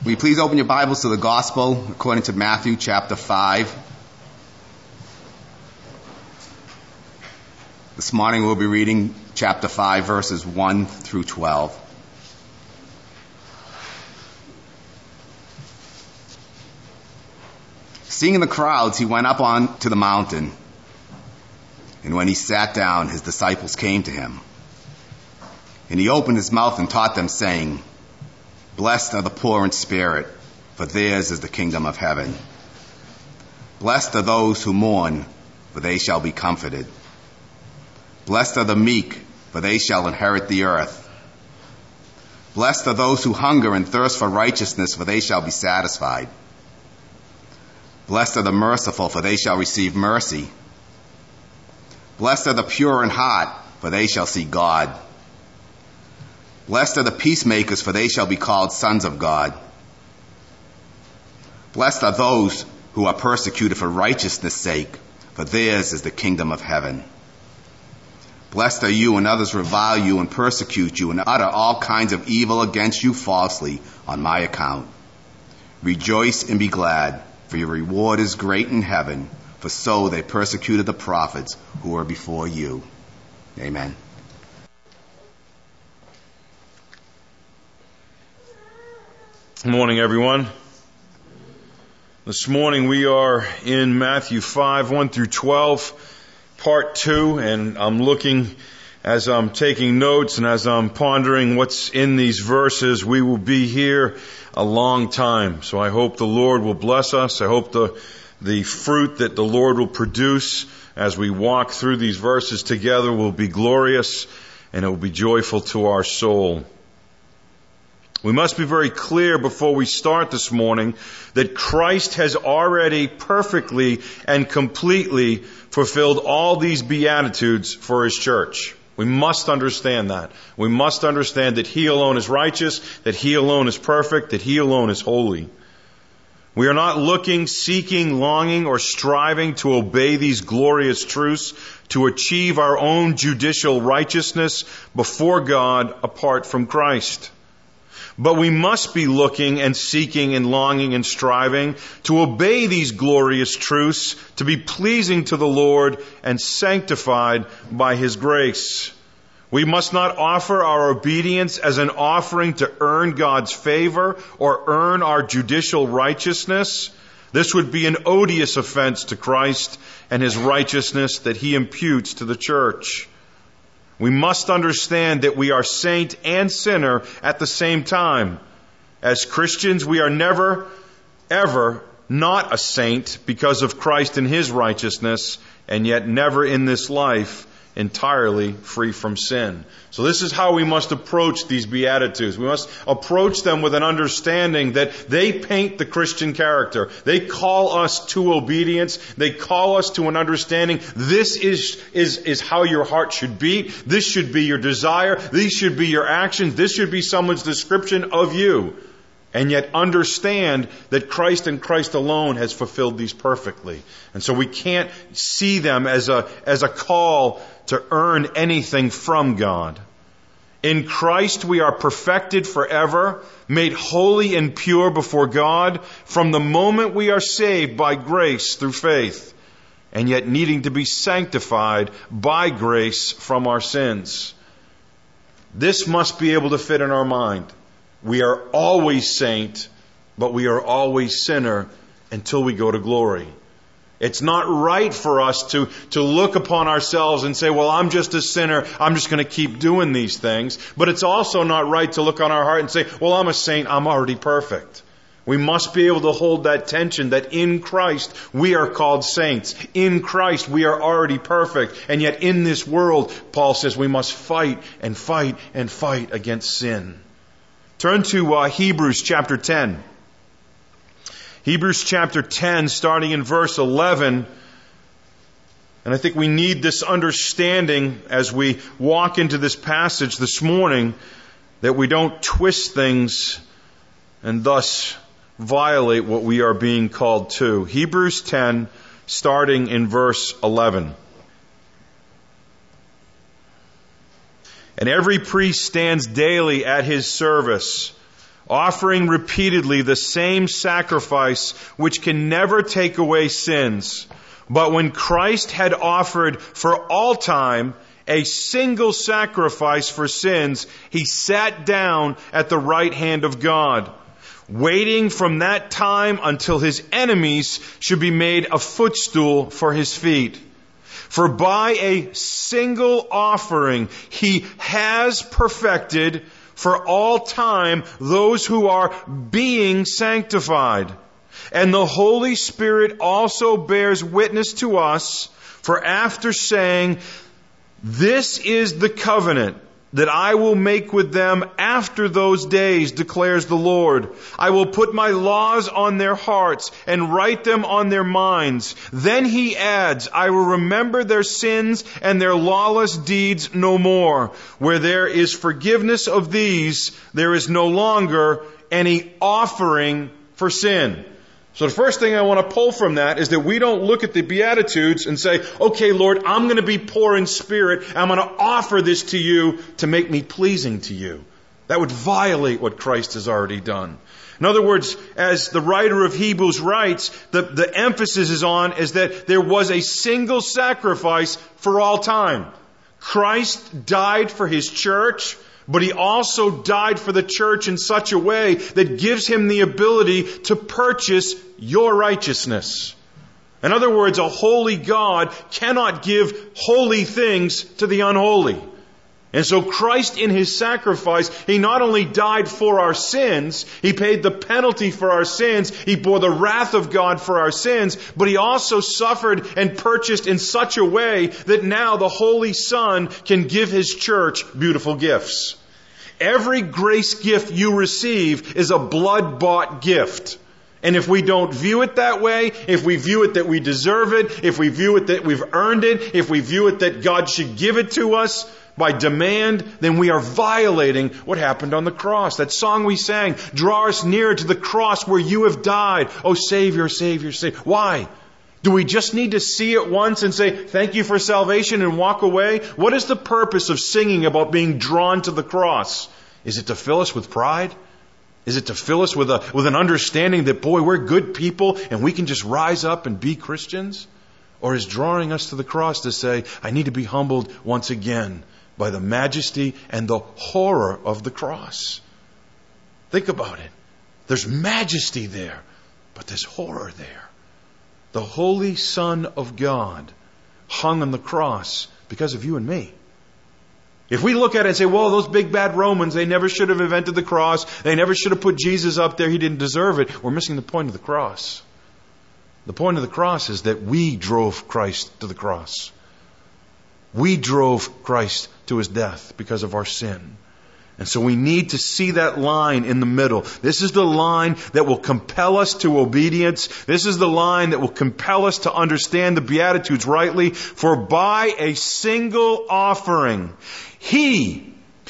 Will you please open your Bibles to the Gospel according to Matthew chapter 5. This morning we'll be reading chapter 5 verses 1 through 12. Seeing the crowds, he went up on to the mountain. And when he sat down, his disciples came to him. And he opened his mouth and taught them, saying, Blessed are the poor in spirit, for theirs is the kingdom of heaven. Blessed are those who mourn, for they shall be comforted. Blessed are the meek, for they shall inherit the earth. Blessed are those who hunger and thirst for righteousness, for they shall be satisfied. Blessed are the merciful, for they shall receive mercy. Blessed are the pure in heart, for they shall see God. Blessed are the peacemakers, for they shall be called sons of God. Blessed are those who are persecuted for righteousness' sake, for theirs is the kingdom of heaven. Blessed are you when others revile you and persecute you and utter all kinds of evil against you falsely on my account. Rejoice and be glad, for your reward is great in heaven, for so they persecuted the prophets who were before you. Amen. Good morning, everyone. This morning we are in Matthew 5, 1 through 12, part 2, and I'm looking as I'm taking notes and as I'm pondering what's in these verses. We will be here a long time, so I hope the Lord will bless us. I hope the fruit that the Lord will produce as we walk through these verses together will be glorious and it will be joyful to our soul. We must be very clear before we start this morning that Christ has already perfectly and completely fulfilled all these beatitudes for His church. We must understand that. We must understand that He alone is righteous, that He alone is perfect, that He alone is holy. We are not looking, seeking, longing, or striving to obey these glorious truths to achieve our own judicial righteousness before God apart from Christ. But we must be looking and seeking and longing and striving to obey these glorious truths, to be pleasing to the Lord and sanctified by His grace. We must not offer our obedience as an offering to earn God's favor or earn our judicial righteousness. This would be an odious offense to Christ and His righteousness that He imputes to the church. We must understand that we are saint and sinner at the same time. As Christians, we are never, ever not a saint because of Christ and His righteousness, and yet never in this life entirely free from sin. So this is how we must approach these Beatitudes. We must approach them with an understanding that they paint the Christian character. They call us to obedience. They call us to an understanding. This is how your heart should be. This should be your desire. These should be your actions. This should be someone's description of you. And yet understand that Christ and Christ alone has fulfilled these perfectly. And so we can't see them as a call to earn anything from God. In Christ we are perfected forever, made holy and pure before God from the moment we are saved by grace through faith, and yet needing to be sanctified by grace from our sins. This must be able to fit in our mind. We are always saint, but we are always sinner until we go to glory. It's not right for us to look upon ourselves and say, well, I'm just a sinner. I'm just going to keep doing these things. But it's also not right to look on our heart and say, well, I'm a saint. I'm already perfect. We must be able to hold that tension that in Christ we are called saints. In Christ we are already perfect. And yet in this world, Paul says we must fight and fight and fight against sin. Turn to Hebrews chapter 10. Hebrews chapter 10, starting in verse 11. And I think we need this understanding as we walk into this passage this morning, that we don't twist things and thus violate what we are being called to. Hebrews 10, starting in verse 11. And every priest stands daily at his service, offering repeatedly the same sacrifice which can never take away sins. But when Christ had offered for all time a single sacrifice for sins, he sat down at the right hand of God, waiting from that time until his enemies should be made a footstool for his feet. For by a single offering he has perfected for all time those who are being sanctified. And the Holy Spirit also bears witness to us, for after saying, "This is the covenant that I will make with them after those days, declares the Lord. I will put my laws on their hearts and write them on their minds." Then he adds, "I will remember their sins and their lawless deeds no more. Where there is forgiveness of these, there is no longer any offering for sin." So the first thing I want to pull from that is that we don't look at the Beatitudes and say, "Okay, Lord, I'm going to be poor in spirit. I'm going to offer this to you to make me pleasing to you." That would violate what Christ has already done. In other words, as the writer of Hebrews writes, the emphasis is that there was a single sacrifice for all time. Christ died for his church, but he also died for the church in such a way that gives him the ability to purchase your righteousness. In other words, a holy God cannot give holy things to the unholy. And so Christ in his sacrifice, he not only died for our sins, he paid the penalty for our sins, he bore the wrath of God for our sins, but he also suffered and purchased in such a way that now the Holy Son can give his church beautiful gifts. Every grace gift you receive is a blood-bought gift. And if we don't view it that way, if we view it that we deserve it, if we view it that we've earned it, if we view it that God should give it to us by demand, then we are violating what happened on the cross. That song we sang, "Draw us nearer to the cross where you have died. Oh, Savior, Savior, Savior." Why? Do we just need to see it once and say, "Thank you for salvation," and walk away? What is the purpose of singing about being drawn to the cross? Is it to fill us with pride? Is it to fill us with an understanding that, boy, we're good people and we can just rise up and be Christians? Or is drawing us to the cross to say, I need to be humbled once again by the majesty and the horror of the cross? Think about it. There's majesty there, but there's horror there. The Holy Son of God hung on the cross because of you and me. If we look at it and say, well, those big bad Romans, they never should have invented the cross. They never should have put Jesus up there. He didn't deserve it. We're missing the point of the cross. The point of the cross is that we drove Christ to the cross. We drove Christ to his death because of our sin. And so we need to see that line in the middle. This is the line that will compel us to obedience. This is the line that will compel us to understand the Beatitudes rightly. For by a single offering, He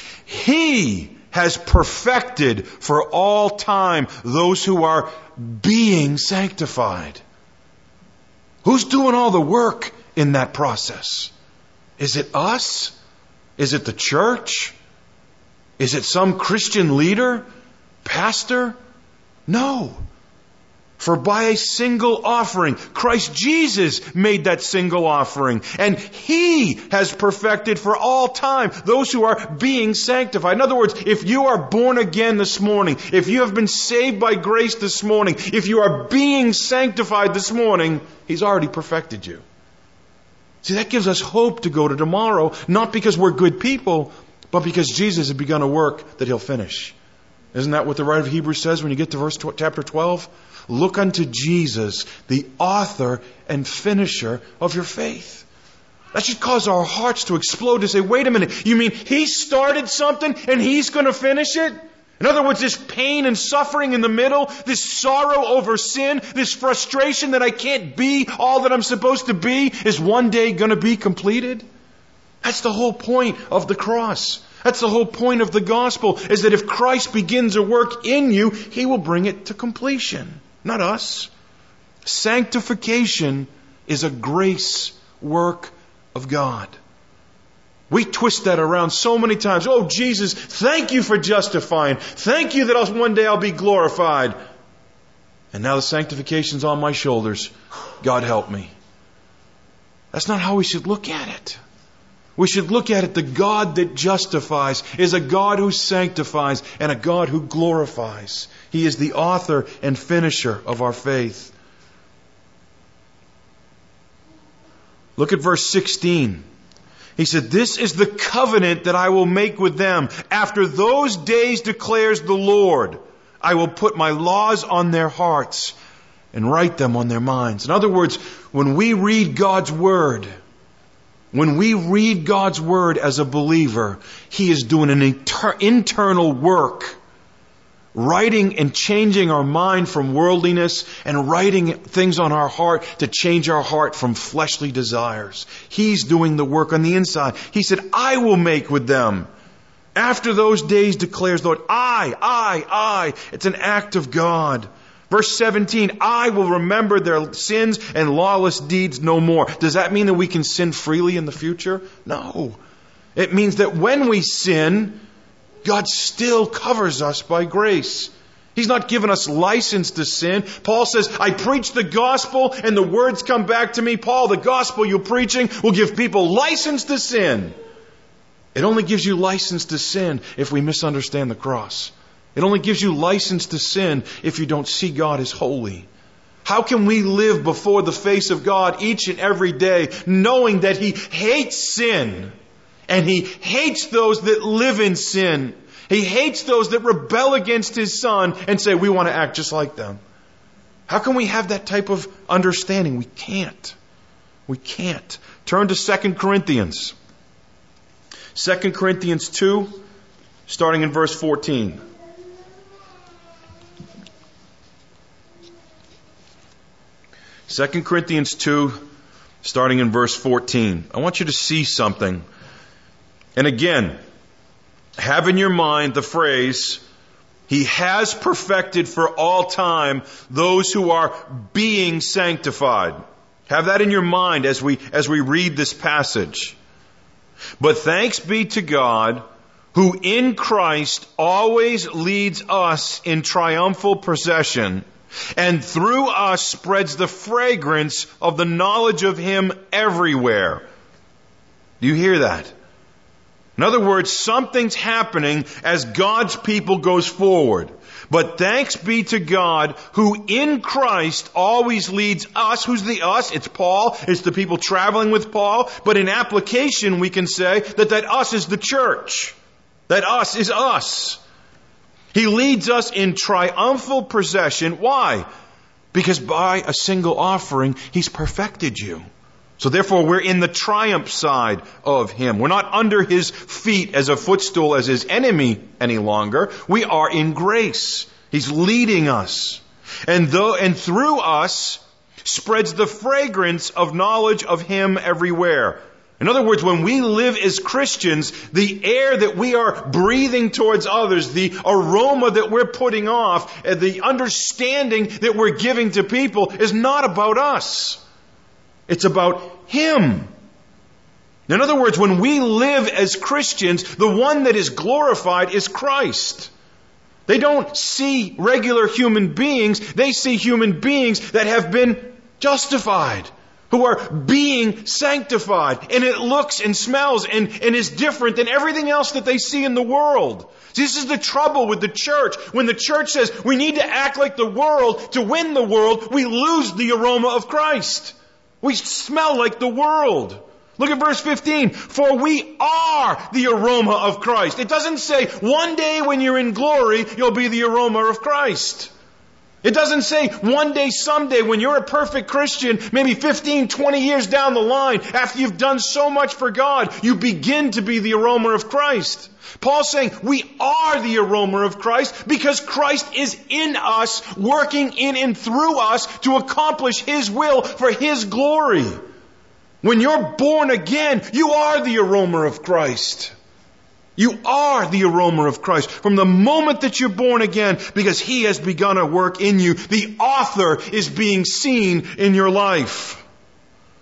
has perfected for all time those who are being sanctified. Who's doing all the work in that process? Is it us? Is it the church? Is it some Christian leader? Pastor? No. For by a single offering, Christ Jesus made that single offering. And He has perfected for all time those who are being sanctified. In other words, if you are born again this morning, if you have been saved by grace this morning, if you are being sanctified this morning, He's already perfected you. See, that gives us hope to go to tomorrow, not because we're good people, but because Jesus has begun a work that He'll finish. Isn't that what the writer of Hebrews says when you get to chapter 12? Look unto Jesus, the author and finisher of your faith. That should cause our hearts to explode to say, wait a minute, you mean He started something and He's going to finish it? In other words, this pain and suffering in the middle, this sorrow over sin, this frustration that I can't be all that I'm supposed to be is one day going to be completed? That's the whole point of the cross. That's the whole point of the gospel, is that if Christ begins a work in you, He will bring it to completion, not us. Sanctification is a grace work of God. We twist that around so many times. Oh, Jesus, thank you for justifying. Thank you that one day I'll be glorified. And now the sanctification's on my shoulders. God help me. That's not how we should look at it. We should look at it, the God that justifies is a God who sanctifies and a God who glorifies. He is the author and finisher of our faith. Look at verse 16. He said, this is the covenant that I will make with them. After those days, declares the Lord, I will put my laws on their hearts and write them on their minds. In other words, when we read God's Word as a believer, He is doing an internal work, writing and changing our mind from worldliness and writing things on our heart to change our heart from fleshly desires. He's doing the work on the inside. He said, I will make with them. After those days, declares the Lord, I. It's an act of God. Verse 17, I will remember their sins and lawless deeds no more. Does that mean that we can sin freely in the future? No. It means that when we sin, God still covers us by grace. He's not given us license to sin. Paul says, I preach the gospel and the words come back to me. Paul, the gospel you're preaching will give people license to sin. It only gives you license to sin if we misunderstand the cross. It only gives you license to sin if you don't see God as holy. How can we live before the face of God each and every day knowing that He hates sin and He hates those that live in sin? He hates those that rebel against His Son and say, we want to act just like them. How can we have that type of understanding? We can't. We can't. Turn to 2 Corinthians. 2 Corinthians 2, starting in verse 14. 2 Corinthians 2, starting in verse 14. I want you to see something. And again, have in your mind the phrase, He has perfected for all time those who are being sanctified. Have that in your mind as we read this passage. But thanks be to God, who in Christ always leads us in triumphal procession, and through us spreads the fragrance of the knowledge of Him everywhere. Do you hear that? In other words, something's happening as God's people goes forward. But thanks be to God, who in Christ always leads us. Who's the us? It's Paul. It's the people traveling with Paul. But in application, we can say that us is the church. That us is us. He leads us in triumphal procession. Why? Because by a single offering, He's perfected you. So therefore, we're in the triumph side of Him. We're not under His feet as a footstool as His enemy any longer. We are in grace. He's leading us. And through us spreads the fragrance of knowledge of Him everywhere. In other words, when we live as Christians, the air that we are breathing towards others, the aroma that we're putting off, the understanding that we're giving to people is not about us. It's about Him. In other words, when we live as Christians, the one that is glorified is Christ. They don't see regular human beings. They see human beings that have been justified, who are being sanctified. And it looks and smells and is different than everything else that they see in the world. This is the trouble with the church. When the church says we need to act like the world to win the world, we lose the aroma of Christ. We smell like the world. Look at verse 15. For we are the aroma of Christ. It doesn't say one day when you're in glory, you'll be the aroma of Christ. It doesn't say one day, someday, when you're a perfect Christian, maybe 15, 20 years down the line, after you've done so much for God, you begin to be the aroma of Christ. Paul's saying we are the aroma of Christ because Christ is in us, working in and through us to accomplish His will for His glory. When you're born again, you are the aroma of Christ. You are the aroma of Christ from the moment that you're born again, because He has begun a work in you. The author is being seen in your life.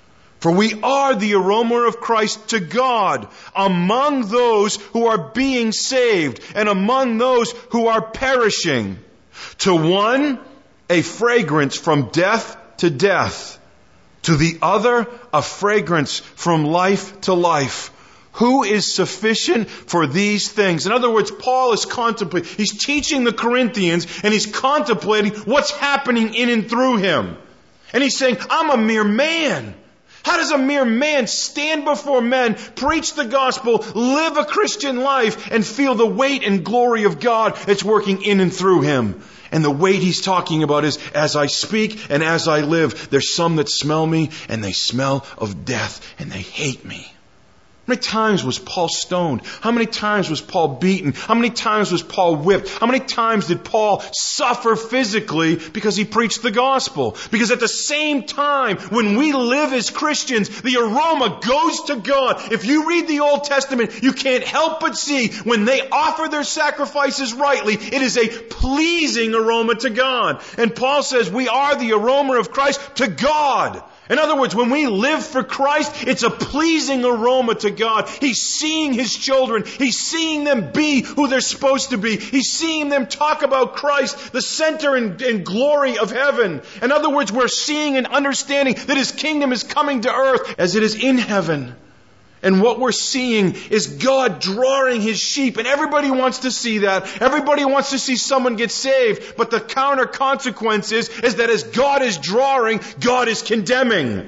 For we are the aroma of Christ to God among those who are being saved and among those who are perishing. To one, a fragrance from death to death. To the other, a fragrance from life to life. Who is sufficient for these things? In other words, Paul is contemplating. He's teaching the Corinthians and he's contemplating what's happening in and through him. And he's saying, I'm a mere man. How does a mere man stand before men, preach the gospel, live a Christian life, and feel the weight and glory of God that's working in and through him? And the weight he's talking about is, as I speak and as I live, there's some that smell me and they smell of death and they hate me. How many times was Paul stoned? How many times was Paul beaten? How many times was Paul whipped? How many times did Paul suffer physically because he preached the gospel? Because at the same time, when we live as Christians, the aroma goes to God. If you read the Old Testament, you can't help but see when they offer their sacrifices rightly, it is a pleasing aroma to God. And Paul says we are the aroma of Christ to God. In other words, when we live for Christ, it's a pleasing aroma to God. He's seeing His children. He's seeing them be who they're supposed to be. He's seeing them talk about Christ, the center and glory of heaven. In other words, we're seeing and understanding that His kingdom is coming to earth as it is in heaven. And what we're seeing is God drawing His sheep. And everybody wants to see that. Everybody wants to see someone get saved. But the counter consequence is that as God is drawing, God is condemning.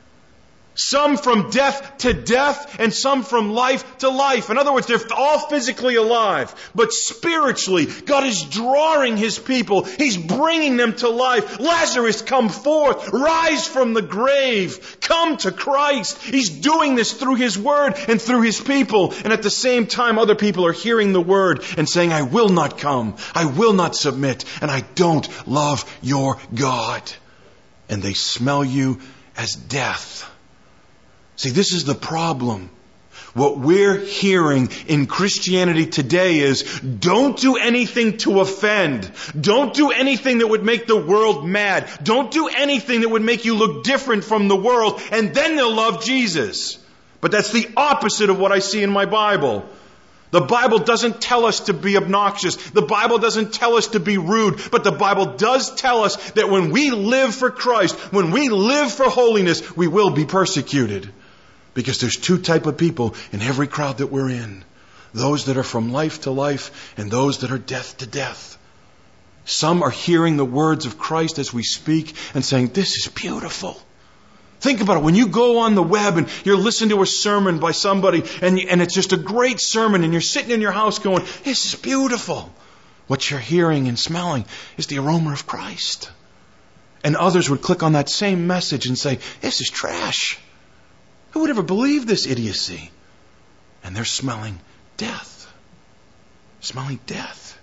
Some from death to death and some from life to life. In other words, they're all physically alive. But spiritually, God is drawing His people. He's bringing them to life. Lazarus, come forth. Rise from the grave. Come to Christ. He's doing this through His Word and through His people. And at the same time, other people are hearing the Word and saying, I will not come. I will not submit. And I don't love your God. And they smell you as death. See, this is the problem. What we're hearing in Christianity today is, don't do anything to offend. Don't do anything that would make the world mad. Don't do anything that would make you look different from the world, and then they'll love Jesus. But that's the opposite of what I see in my Bible. The Bible doesn't tell us to be obnoxious. The Bible doesn't tell us to be rude. But the Bible does tell us that when we live for Christ, when we live for holiness, we will be persecuted. Because there's two types of people in every crowd that we're in. Those that are from life to life and those that are death to death. Some are hearing the words of Christ as we speak and saying, this is beautiful. Think about it. When you go on the web and you're listening to a sermon by somebody and it's just a great sermon and you're sitting in your house going, this is beautiful. What you're hearing and smelling is the aroma of Christ. And others would click on that same message and say, this is trash. Who would ever believe this idiocy? And they're smelling death. Smelling death.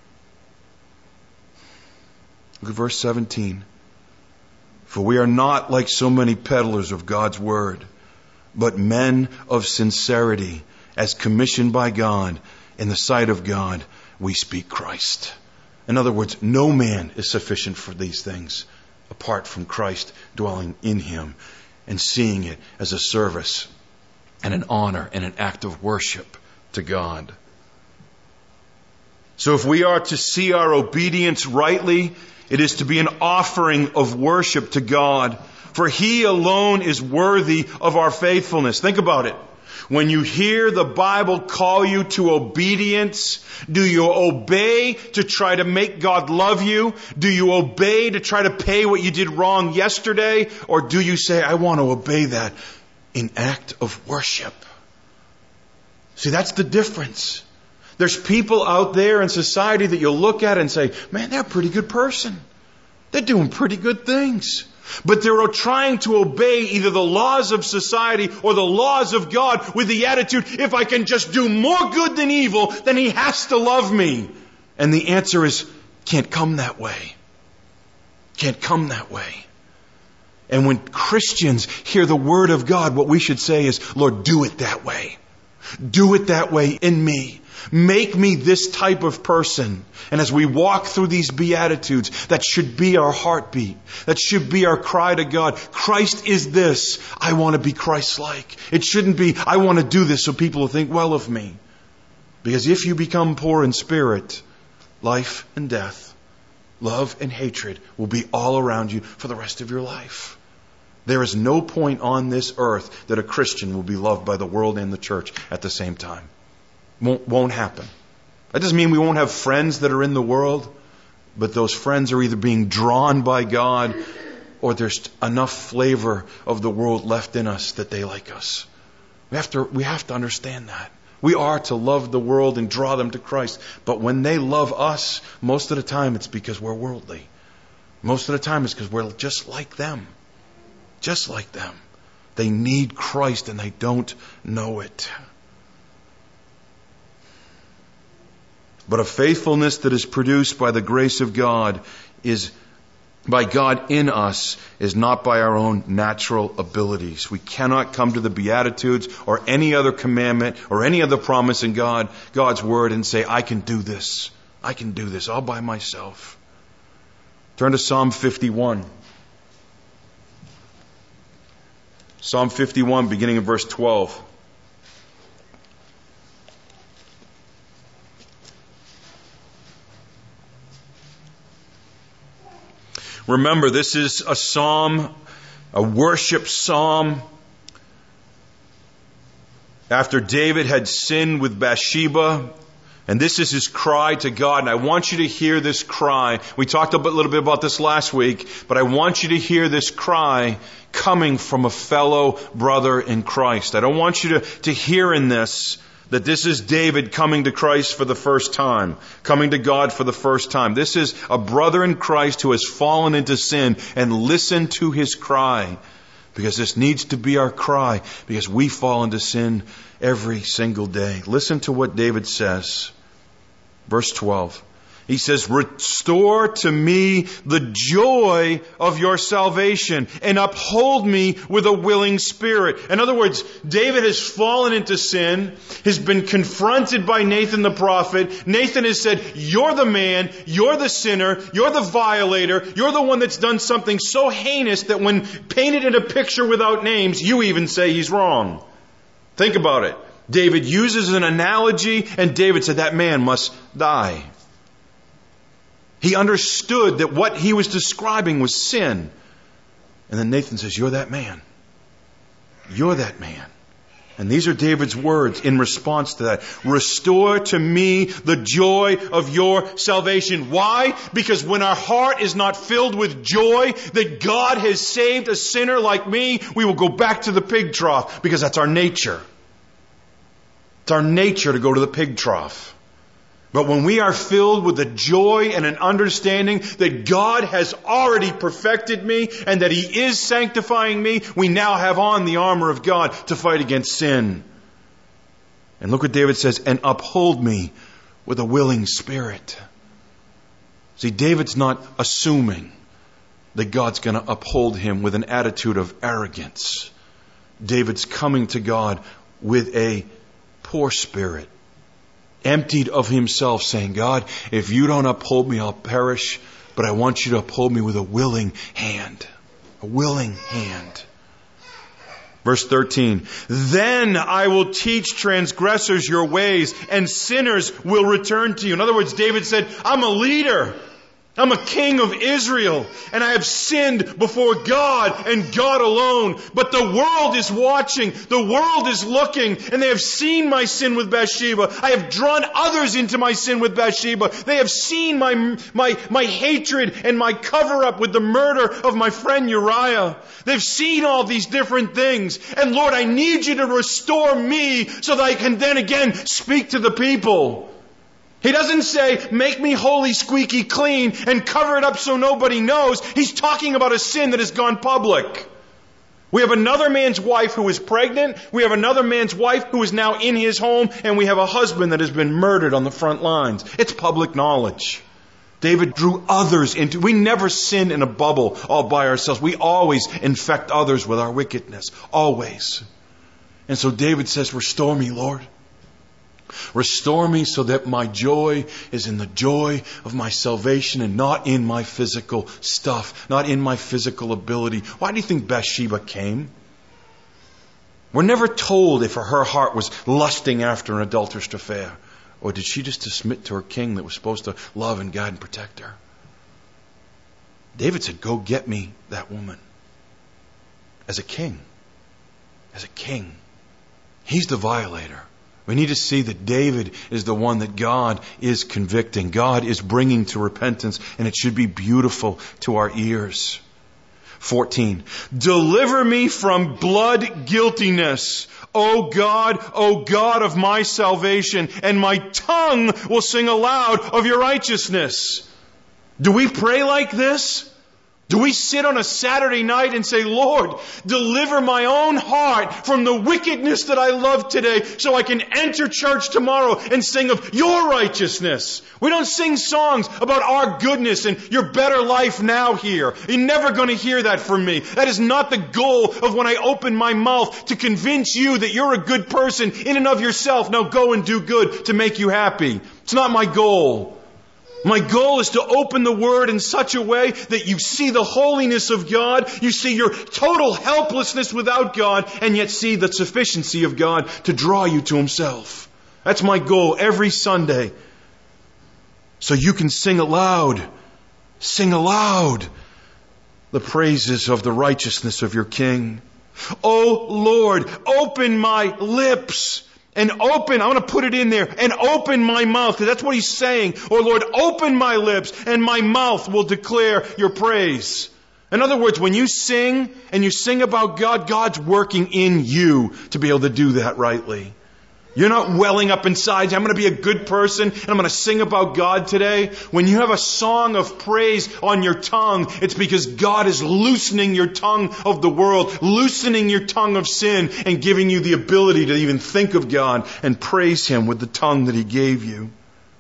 Look at verse 17. For we are not like so many peddlers of God's word, but men of sincerity, as commissioned by God, in the sight of God, we speak Christ. In other words, no man is sufficient for these things apart from Christ dwelling in him. And seeing it as a service and an honor and an act of worship to God. So if we are to see our obedience rightly, it is to be an offering of worship to God. For He alone is worthy of our faithfulness. Think about it. When you hear the Bible call you to obedience, do you obey to try to make God love you? Do you obey to try to pay what you did wrong yesterday? Or do you say, I want to obey that in act of worship? See, that's the difference. There's people out there in society that you'll look at and say, man, they're a pretty good person. They're doing pretty good things. But they're trying to obey either the laws of society or the laws of God with the attitude, if I can just do more good than evil, then He has to love me. And the answer is, can't come that way. Can't come that way. And when Christians hear the Word of God, what we should say is, Lord, do it that way. Do it that way in me. Make me this type of person. And as we walk through these Beatitudes, that should be our heartbeat. That should be our cry to God. Christ is this. I want to be Christ-like. It shouldn't be, I want to do this so people will think well of me. Because if you become poor in spirit, life and death, love and hatred will be all around you for the rest of your life. There is no point on this earth that a Christian will be loved by the world and the church at the same time. Won't happen. That doesn't mean we won't have friends that are in the world, but those friends are either being drawn by God or there's enough flavor of the world left in us that they like us. We have to understand that. We are to love the world and draw them to Christ. But when they love us, most of the time it's because we're worldly. Most of the time it's because we're just like them. Just like them. They need Christ and they don't know it. But a faithfulness that is produced by the grace of God is by God in us, is not by our own natural abilities. We cannot come to the Beatitudes or any other commandment or any other promise in God's Word and say, I can do this. I can do this all by myself. Turn to Psalm 51. Psalm 51, beginning in verse 12. Remember, this is a psalm, a worship psalm. After David had sinned with Bathsheba, and this is his cry to God. And I want you to hear this cry. We talked a little bit about this last week, but I want you to hear this cry coming from a fellow brother in Christ. I don't want you to hear in this that this is David coming to Christ for the first time, coming to God for the first time. This is a brother in Christ who has fallen into sin, and listen to his cry, because this needs to be our cry, because we fall into sin every single day. Listen to what David says. Verse 12. He says, restore to me the joy of your salvation and uphold me with a willing spirit. In other words, David has fallen into sin, has been confronted by Nathan the prophet. Nathan has said, you're the man, you're the sinner, you're the violator, you're the one that's done something so heinous that when painted in a picture without names, you even say he's wrong. Think about it. David uses an analogy, and David said that man must die. He understood that what he was describing was sin. And then Nathan says, you're that man. You're that man. And these are David's words in response to that. Restore to me the joy of your salvation. Why? Because when our heart is not filled with joy that God has saved a sinner like me, we will go back to the pig trough, because that's our nature. It's our nature to go to the pig trough. But when we are filled with the joy and an understanding that God has already perfected me and that He is sanctifying me, we now have on the armor of God to fight against sin. And look what David says, and uphold me with a willing spirit. See, David's not assuming that God's going to uphold him with an attitude of arrogance. David's coming to God with a poor spirit, emptied of himself, saying, God, if you don't uphold me, I'll perish, but I want you to uphold me with a willing hand. A willing hand. Verse 13, then I will teach transgressors your ways, and sinners will return to you. In other words, David said, I'm a leader. I'm a king of Israel, and I have sinned before God and God alone. But the world is watching. The world is looking, and they have seen my sin with Bathsheba. I have drawn others into my sin with Bathsheba. They have seen my hatred and my cover-up with the murder of my friend Uriah. They've seen all these different things. And Lord, I need you to restore me so that I can then again speak to the people. He doesn't say, make me holy, squeaky clean, and cover it up so nobody knows. He's talking about a sin that has gone public. We have another man's wife who is pregnant. We have another man's wife who is now in his home. And we have a husband that has been murdered on the front lines. It's public knowledge. David drew others into... We never sin in a bubble all by ourselves. We always infect others with our wickedness. Always. And so David says, restore me, Lord. Restore me so that my joy is in the joy of my salvation and not in my physical stuff, not in my physical ability. Why do you think Bathsheba came? We're never told if her heart was lusting after an adulterous affair, or did she just submit to her king that was supposed to love and guide and protect her? David said, go get me that woman. As a king. As a king. He's the violator. We need to see that David is the one that God is convicting. God is bringing to repentance, and it should be beautiful to our ears. 14. Deliver me from blood guiltiness, O God of my salvation, and my tongue will sing aloud of your righteousness. Do we pray like this? Do we sit on a Saturday night and say, Lord, deliver my own heart from the wickedness that I love today so I can enter church tomorrow and sing of your righteousness? We don't sing songs about our goodness and your better life now here. You're never going to hear that from me. That is not the goal of when I open my mouth to convince you that you're a good person in and of yourself. Now go and do good to make you happy. It's not my goal. My goal is to open the Word in such a way that you see the holiness of God, you see your total helplessness without God, and yet see the sufficiency of God to draw you to Himself. That's my goal every Sunday. So you can sing aloud the praises of the righteousness of your King. Oh Lord, open my lips. And open, I want to put it in there, and open my mouth, because that's what he's saying. Oh Lord, open my lips, and my mouth will declare your praise. In other words, when you sing, and you sing about God, God's working in you to be able to do that rightly. You're not welling up inside, I'm going to be a good person, and I'm going to sing about God today. When you have a song of praise on your tongue, it's because God is loosening your tongue of the world, loosening your tongue of sin, and giving you the ability to even think of God and praise Him with the tongue that He gave you.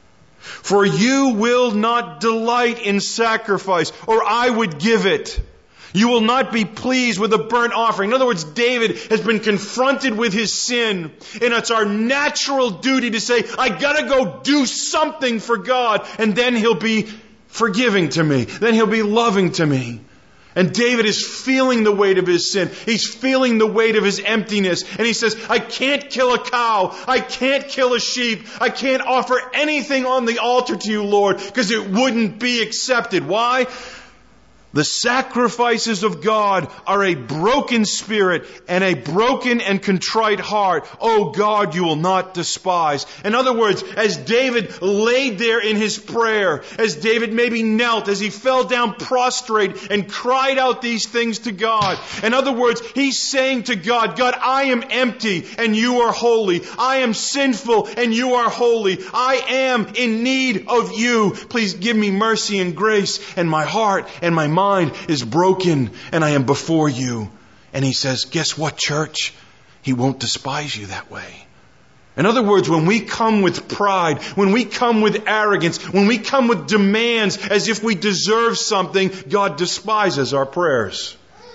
For you will not delight in sacrifice, or I would give it. You will not be pleased with a burnt offering. In other words, David has been confronted with his sin. And it's our natural duty to say, I gotta go do something for God. And then He'll be forgiving to me. Then He'll be loving to me. And David is feeling the weight of his sin. He's feeling the weight of his emptiness. And he says, I can't kill a cow. I can't kill a sheep. I can't offer anything on the altar to you, Lord, because it wouldn't be accepted. Why? The sacrifices of God are a broken spirit and a broken and contrite heart. Oh God, you will not despise. In other words, as David laid there in his prayer, as David maybe knelt, as he fell down prostrate and cried out these things to God. In other words, he's saying to God, God, I am empty and you are holy. I am sinful and you are holy. I am in need of you. Please give me mercy and grace, and my heart and my mind is broken and I am before you. And he says, guess what, church? He won't despise you that way. In other words, when we come with pride, when we come with arrogance, when we come with demands as if we deserve something, God despises our prayers.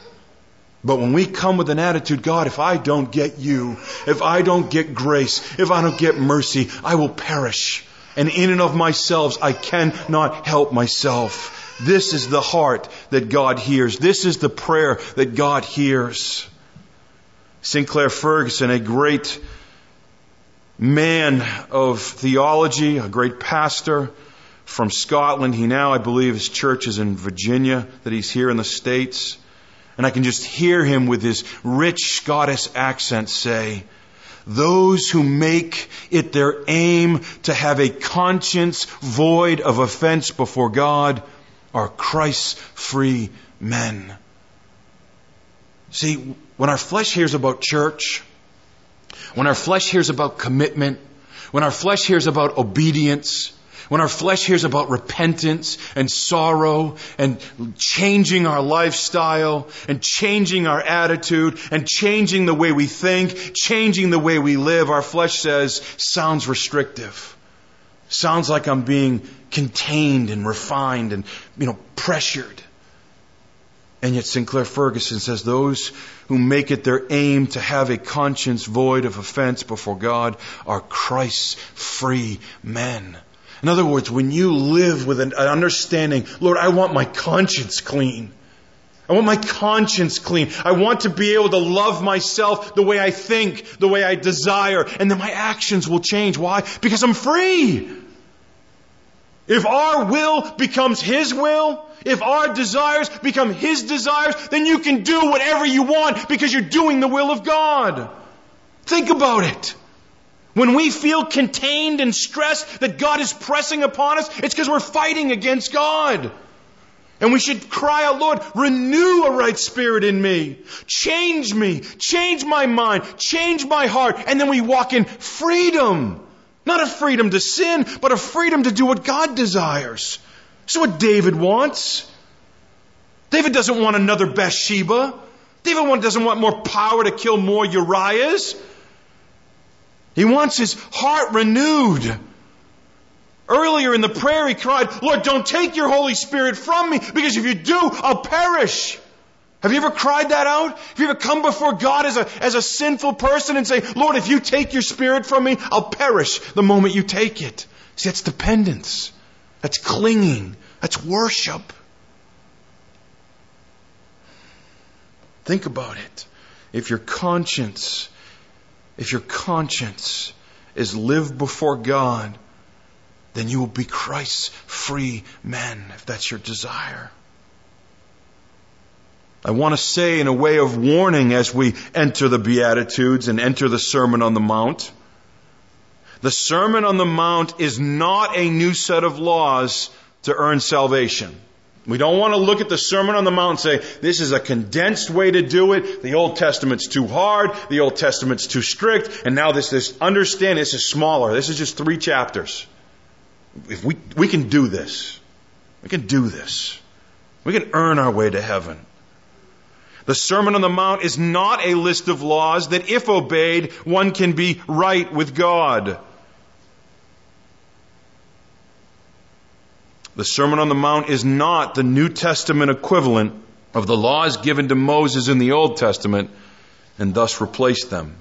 But when we come with an attitude, God, if I don't get you, if I don't get grace, if I don't get mercy, I will perish. And in and of myself, I cannot help myself. This is the heart that God hears. This is the prayer that God hears. Sinclair Ferguson, a great man of theology, a great pastor from Scotland. He now, I believe, his church is in Virginia, that he's here in the States. And I can just hear him with his rich Scottish accent say, those who make it their aim to have a conscience void of offense before God are Christ-free men. See, when our flesh hears about church, when our flesh hears about commitment, when our flesh hears about obedience, when our flesh hears about repentance and sorrow and changing our lifestyle and changing our attitude and changing the way we think, changing the way we live, our flesh says, sounds restrictive. Sounds like I'm being contained and refined and, pressured. And yet Sinclair Ferguson says those who make it their aim to have a conscience void of offense before God are Christ's free men. In other words, when you live with an understanding, Lord, I want my conscience clean. I want my conscience clean. I want to be able to love myself the way I think, the way I desire, and then my actions will change. Why? Because I'm free. If our will becomes His will, if our desires become His desires, then you can do whatever you want because you're doing the will of God. Think about it. When we feel contained and stressed that God is pressing upon us, it's because we're fighting against God. And we should cry out, Lord, renew a right spirit in me. Change me. Change my mind. Change my heart. And then we walk in freedom. Not a freedom to sin, but a freedom to do what God desires. This is what David wants. David doesn't want another Bathsheba. David doesn't want more power to kill more Uriahs. He wants his heart renewed. Earlier in the prayer he cried, Lord, don't take your Holy Spirit from me, because if you do, I'll perish. Have you ever cried that out? Have you ever come before God as a sinful person and say, Lord, if you take your Spirit from me, I'll perish the moment you take it? See, that's dependence. That's clinging. That's worship. Think about it. If your conscience is lived before God, then you will be Christ's free men, if that's your desire. I want to say in a way of warning as we enter the Beatitudes and enter the Sermon on the Mount, the Sermon on the Mount is not a new set of laws to earn salvation. We don't want to look at the Sermon on the Mount and say, this is a condensed way to do it. The Old Testament's too hard. The Old Testament's too strict. And now this understand this is smaller. This is just 3 chapters. If we can do this. We can do this. We can earn our way to heaven. The Sermon on the Mount is not a list of laws that, if obeyed, one can be right with God. The Sermon on the Mount is not the New Testament equivalent of the laws given to Moses in the Old Testament and thus replaced them.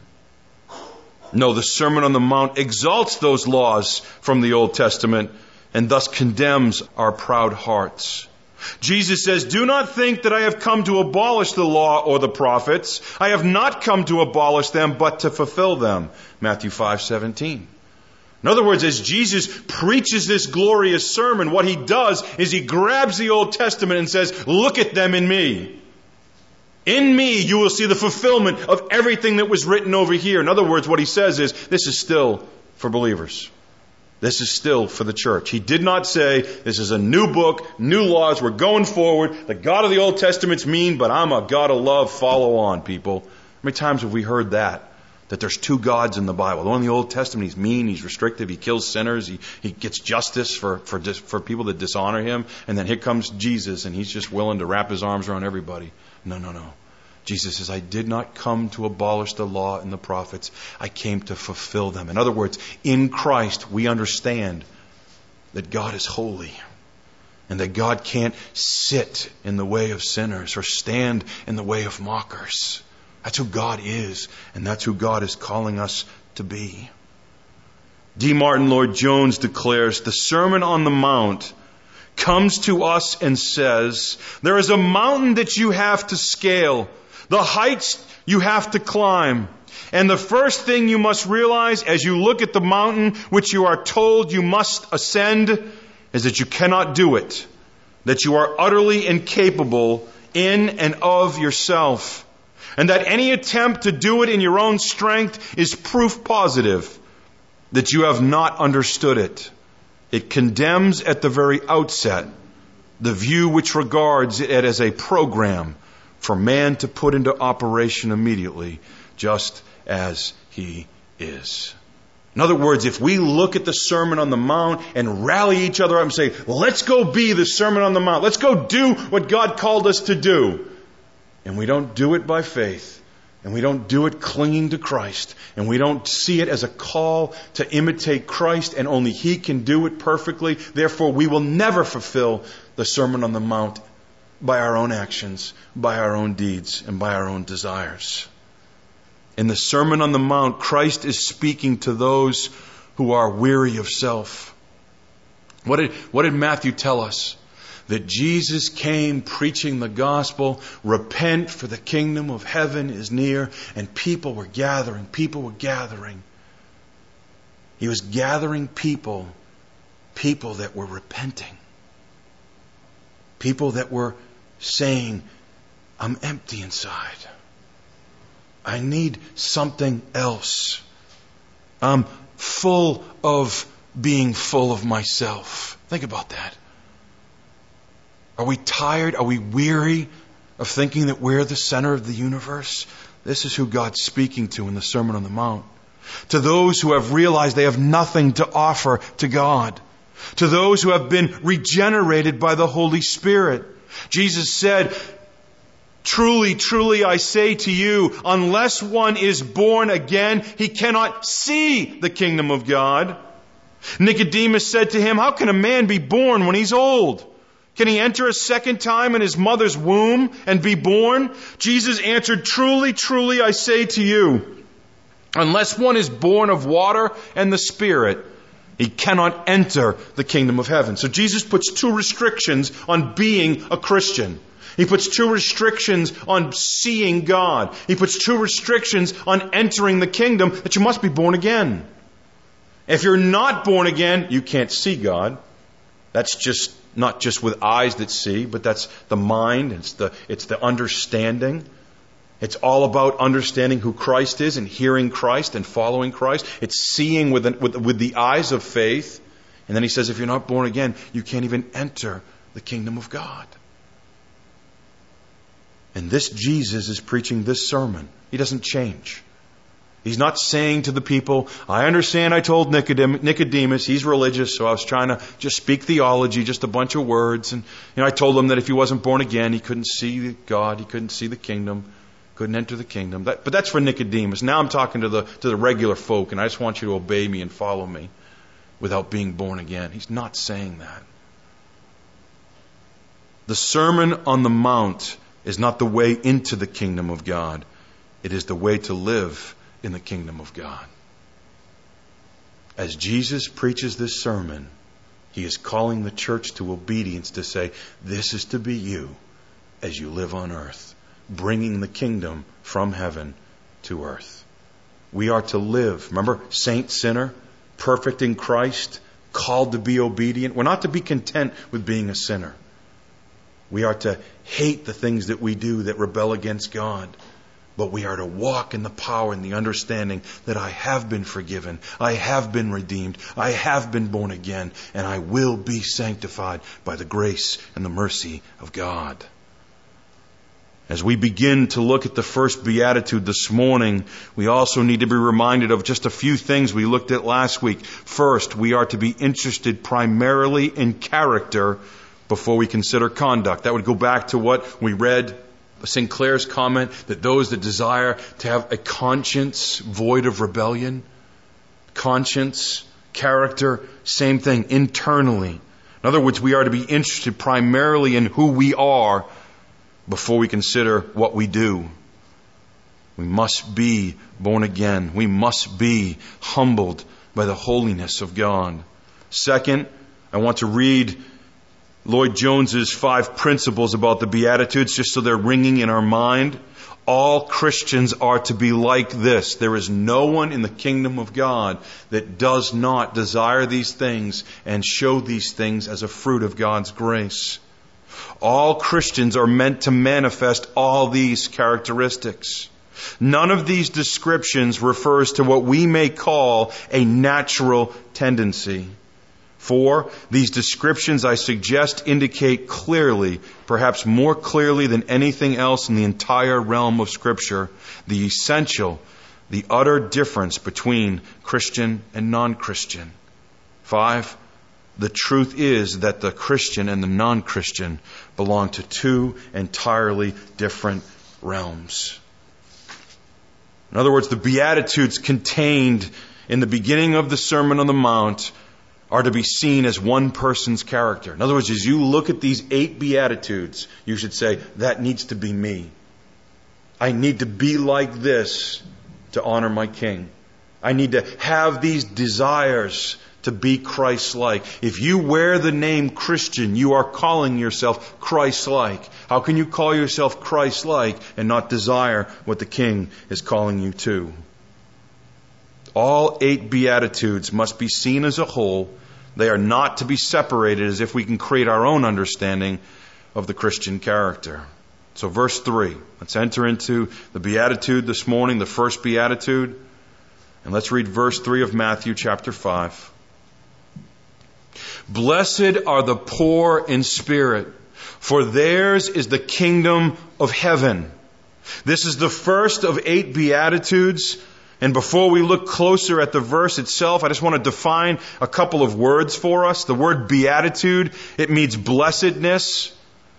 No, the Sermon on the Mount exalts those laws from the Old Testament and thus condemns our proud hearts. Jesus says, do not think that I have come to abolish the law or the prophets. I have not come to abolish them, but to fulfill them. Matthew 5:17. In other words, as Jesus preaches this glorious sermon, what He does is He grabs the Old Testament and says, look at them in me. In me, you will see the fulfillment of everything that was written over here. In other words, what He says is, this is still for believers. This is still for the church. He did not say, this is a new book, new laws, we're going forward. The God of the Old Testament's mean, but I'm a God of love. Follow on, people. How many times have we heard that? That there's 2 gods in the Bible. The one in the Old Testament, He's mean, He's restrictive, He kills sinners, He gets justice for people that dishonor Him. And then here comes Jesus, and He's just willing to wrap His arms around everybody. No. Jesus says, I did not come to abolish the law and the prophets. I came to fulfill them. In other words, in Christ, we understand that God is holy and that God can't sit in the way of sinners or stand in the way of mockers. That's who God is, and that's who God is calling us to be. D. Martin Lloyd-Jones declares, the Sermon on the Mount comes to us and says, there is a mountain that you have to scale, the heights you have to climb. And the first thing you must realize as you look at the mountain which you are told you must ascend is that you cannot do it, that you are utterly incapable in and of yourself, and that any attempt to do it in your own strength is proof positive that you have not understood it. It condemns at the very outset the view which regards it as a program for man to put into operation immediately, just as he is. In other words, if we look at the Sermon on the Mount and rally each other up and say, let's go be the Sermon on the Mount, let's go do what God called us to do, and we don't do it by faith, and we don't do it clinging to Christ, and we don't see it as a call to imitate Christ, and only He can do it perfectly, therefore we will never fulfill the Sermon on the Mount by our own actions, by our own deeds, and by our own desires. In the Sermon on the Mount, Christ is speaking to those who are weary of self. What did Matthew tell us? That Jesus came preaching the gospel, repent for the kingdom of heaven is near, and people were gathering. He was gathering people that were repenting. People that were saying, I'm empty inside. I need something else. I'm full of being full of myself. Think about that. Are we tired? Are we weary of thinking that we're the center of the universe? This is who God's speaking to in the Sermon on the Mount. To those who have realized they have nothing to offer to God. To those who have been regenerated by the Holy Spirit. Jesus said, truly, truly, I say to you, unless one is born again, he cannot see the kingdom of God. Nicodemus said to him, how can a man be born when he's old? Can he enter a second time in his mother's womb and be born? Jesus answered, truly, truly, I say to you, unless one is born of water and the Spirit, he cannot enter the kingdom of heaven. So Jesus puts two restrictions on being a Christian. He puts two restrictions on seeing God. He puts two restrictions on entering the kingdom, that you must be born again. If you're not born again, you can't see God. That's just not just with eyes that see, but that's the mind. It's the understanding. It's all about understanding who Christ is and hearing Christ and following Christ. It's seeing with the eyes of faith. And then he says, if you're not born again, you can't even enter the kingdom of God. And this Jesus is preaching this sermon. He doesn't change. He's not saying to the people, I understand I told Nicodemus, he's religious, so I was trying to just speak theology, just a bunch of words. And I told him that if he wasn't born again, he couldn't see God, he couldn't see the kingdom, couldn't enter the kingdom. But that's for Nicodemus. Now I'm talking to the regular folk, and I just want you to obey me and follow me without being born again. He's not saying that. The Sermon on the Mount is not the way into the kingdom of God. It is the way to live in the kingdom of God. As Jesus preaches this sermon, he is calling the church to obedience, to say, this is to be you as you live on earth, bringing the kingdom from heaven to earth. We are to live, remember, saint, sinner, perfect in Christ, called to be obedient. We're not to be content with being a sinner. We are to hate the things that we do that rebel against God. But we are to walk in the power and the understanding that I have been forgiven, I have been redeemed, I have been born again, and I will be sanctified by the grace and the mercy of God. As we begin to look at the first beatitude this morning, we also need to be reminded of just a few things we looked at last week. First, we are to be interested primarily in character before we consider conduct. That would go back to what we read, Sinclair's comment, that those that desire to have a conscience void of rebellion, conscience, character, same thing, internally. In other words, we are to be interested primarily in who we are before we consider what we do. We must be born again. We must be humbled by the holiness of God. Second, I want to read Lloyd Jones's 5 principles about the Beatitudes, just so they're ringing in our mind. All Christians are to be like this. There is no one in the kingdom of God that does not desire these things and show these things as a fruit of God's grace. All Christians are meant to manifest all these characteristics. None of these descriptions refers to what we may call a natural tendency. 4, these descriptions, I suggest, indicate clearly, perhaps more clearly than anything else in the entire realm of Scripture, the essential, the utter difference between Christian and non-Christian. 5, the truth is that the Christian and the non-Christian belong to two entirely different realms. In other words, the Beatitudes contained in the beginning of the Sermon on the Mount are to be seen as one person's character. In other words, as you look at these 8 Beatitudes, you should say, that needs to be me. I need to be like this to honor my King. I need to have these desires to be Christ-like. If you wear the name Christian, you are calling yourself Christ-like. How can you call yourself Christ-like and not desire what the King is calling you to? All 8 Beatitudes must be seen as a whole. They are not to be separated as if we can create our own understanding of the Christian character. So verse 3, let's enter into the Beatitude this morning, the first Beatitude. And let's read verse 3 of Matthew chapter 5. Blessed are the poor in spirit, for theirs is the kingdom of heaven. This is the first of 8 Beatitudes. And before we look closer at the verse itself, I just want to define a couple of words for us. The word beatitude, it means blessedness,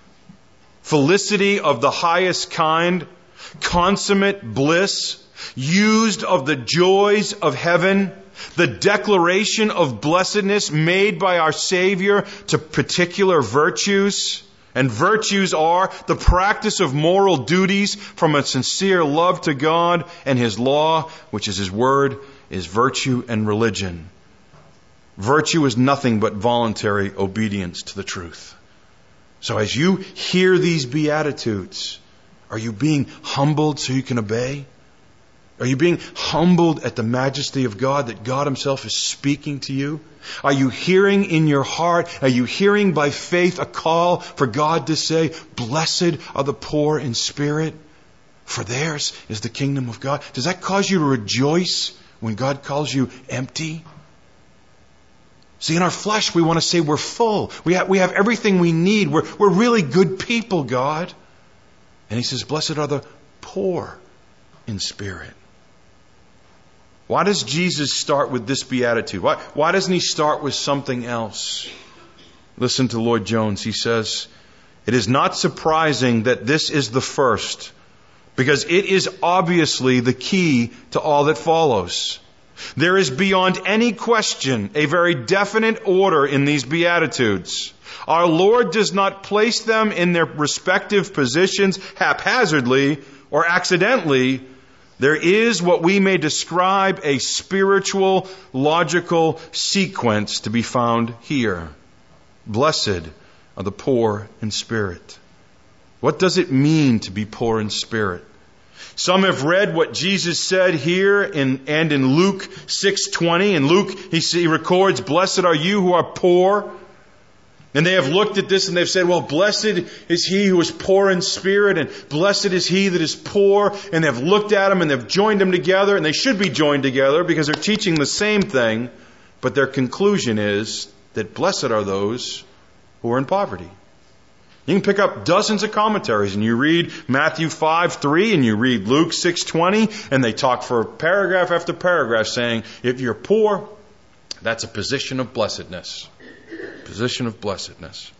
felicity of the highest kind, consummate bliss, used of the joys of heaven, the declaration of blessedness made by our Savior to particular virtues. And virtues are the practice of moral duties from a sincere love to God and His law, which is His word, is virtue and religion. Virtue is nothing but voluntary obedience to the truth. So as you hear these Beatitudes, are you being humbled so you can obey? Are you being humbled at the majesty of God, that God Himself is speaking to you? Are you hearing in your heart, are you hearing by faith a call for God to say, blessed are the poor in spirit, for theirs is the kingdom of God? Does that cause you to rejoice when God calls you empty? See, in our flesh, we want to say we're full. We have everything we need. We're really good people, God. And He says, blessed are the poor in spirit. Why does Jesus start with this beatitude? Why doesn't He start with something else? Listen to Lloyd Jones. He says, it is not surprising that this is the first, because it is obviously the key to all that follows. There is beyond any question a very definite order in these Beatitudes. Our Lord does not place them in their respective positions haphazardly or accidentally. There is what we may describe a spiritual, logical sequence to be found here. Blessed are the poor in spirit. What does it mean to be poor in spirit? Some have read what Jesus said here and in Luke 6:20. In Luke, he records, blessed are you who are poor. And they have looked at this and they've said, well, blessed is he who is poor in spirit, and blessed is he that is poor. And they've looked at them and they've joined them together, and they should be joined together because they're teaching the same thing. But their conclusion is that blessed are those who are in poverty. You can pick up dozens of commentaries and you read Matthew 5:3 and you read Luke 6:20, and they talk for paragraph after paragraph saying, if you're poor, that's a position of blessedness. Position of blessedness.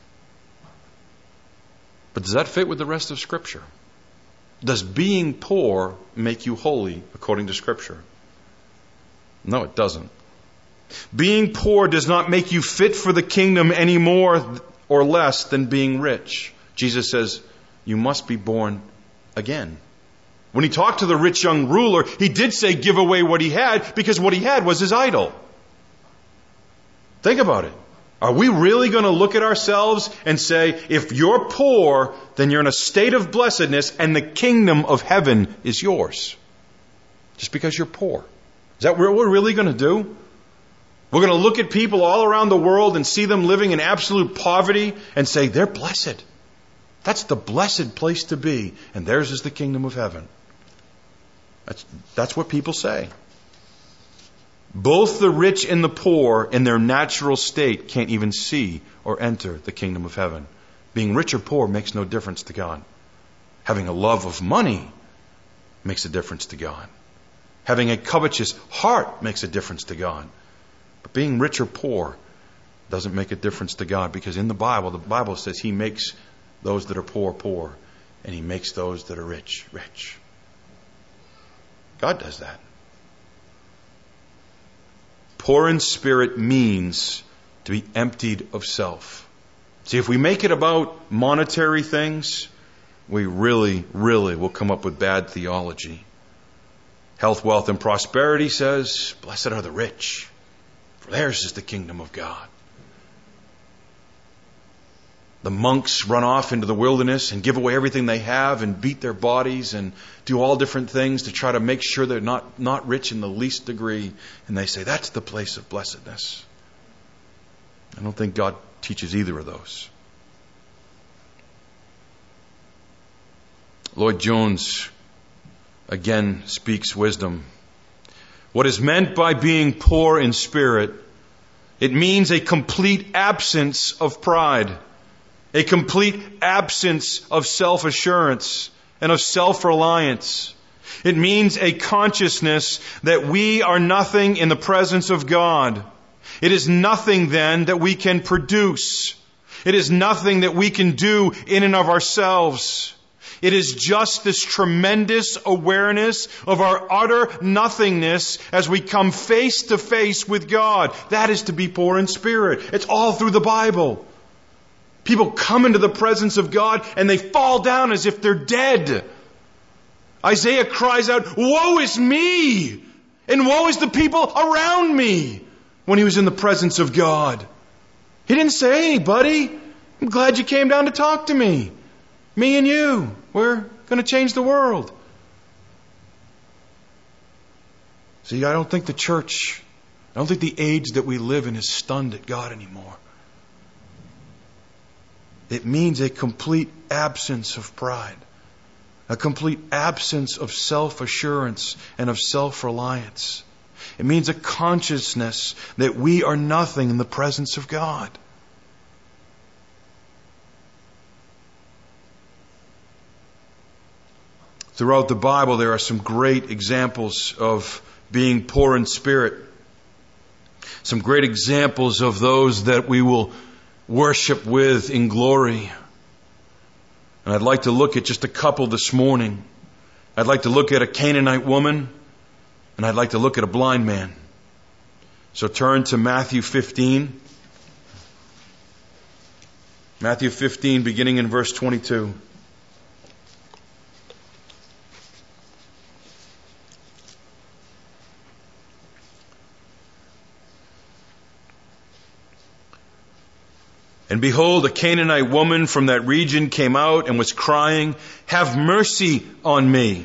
But does that fit with the rest of Scripture? Does being poor make you holy according to Scripture? No, it doesn't. Being poor does not make you fit for the kingdom any more or less than being rich. Jesus says, you must be born again. When He talked to the rich young ruler, He did say give away what he had, because what he had was his idol. Think about it. Are we really going to look at ourselves and say, if you're poor, then you're in a state of blessedness and the kingdom of heaven is yours? Just because you're poor. Is that what we're really going to do? We're going to look at people all around the world and see them living in absolute poverty and say, they're blessed. That's the blessed place to be. And theirs is the kingdom of heaven. That's what people say. Both the rich and the poor in their natural state can't even see or enter the kingdom of heaven. Being rich or poor makes no difference to God. Having a love of money makes a difference to God. Having a covetous heart makes a difference to God. But being rich or poor doesn't make a difference to God, because in the Bible says He makes those that are poor, poor, and He makes those that are rich, rich. God does that. Poor in spirit means to be emptied of self. See, if we make it about monetary things, we really, really will come up with bad theology. Health, wealth, and prosperity says, blessed are the rich, for theirs is the kingdom of God. The monks run off into the wilderness and give away everything they have and beat their bodies and do all different things to try to make sure they're not rich in the least degree. And they say, that's the place of blessedness. I don't think God teaches either of those. Lloyd Jones again speaks wisdom. What is meant by being poor in spirit, it means a complete absence of pride, a complete absence of self-assurance and of self-reliance. It means a consciousness that we are nothing in the presence of God. It is nothing then that we can produce. It is nothing that we can do in and of ourselves. It is just this tremendous awareness of our utter nothingness as we come face to face with God. That is to be poor in spirit. It's all through the Bible. People come into the presence of God and they fall down as if they're dead. Isaiah cries out, woe is me! And woe is the people around me, when he was in the presence of God. He didn't say, hey, buddy, I'm glad you came down to talk to me. Me and you, we're going to change the world. See, I don't think the church, I don't think the age that we live in is stunned at God anymore. It means a complete absence of pride, a complete absence of self-assurance and of self-reliance. It means a consciousness that we are nothing in the presence of God. Throughout the Bible, there are some great examples of being poor in spirit. Some great examples of those that we will worship with in glory. And I'd like to look at just a couple this morning. I'd like to look at a Canaanite woman, and I'd like to look at a blind man. So turn to Matthew 15. Matthew 15, beginning in verse 22. And behold, a Canaanite woman from that region came out and was crying, have mercy on me.